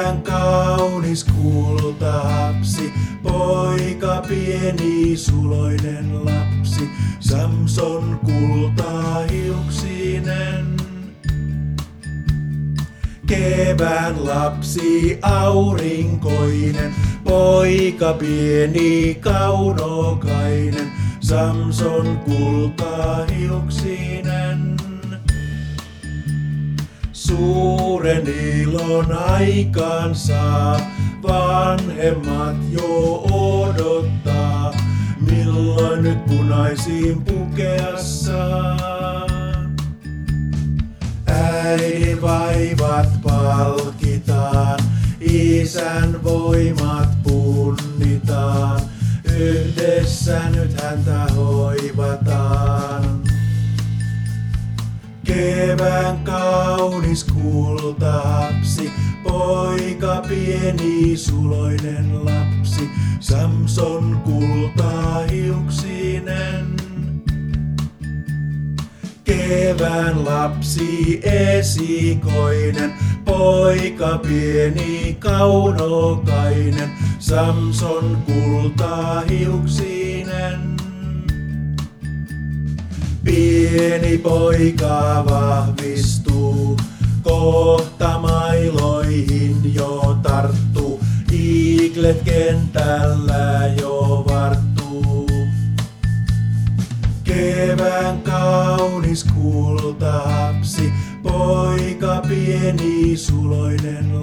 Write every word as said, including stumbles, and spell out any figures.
Kevään kaunis kultahapsi, poika pieni suloinen lapsi, Samson kultahiuksinen. Kevään lapsi aurinkoinen, poika pieni kaunokainen, Samson kultahiuksinen. Suuren ilon aikaan saa, vanhemmat jo odottaa, milloin nyt punaisiin pukea saa. Äidin vaivat palkitaan, isän voimat punnitaan, yhdessä nyt häntä hoivataan. Kevään kaunis kultahapsi, poika pieni suloinen lapsi, Samson kultahiuksinen. Kevään lapsi esikoinen, poika pieni kaunokainen, Samson kultahiuksinen. Pieni poika vahvistuu, kohta mailoihin jo tarttuu, Eaglet kentällä jo varttuu. Kevään kaunis kultahapsi, poika pieni suloinen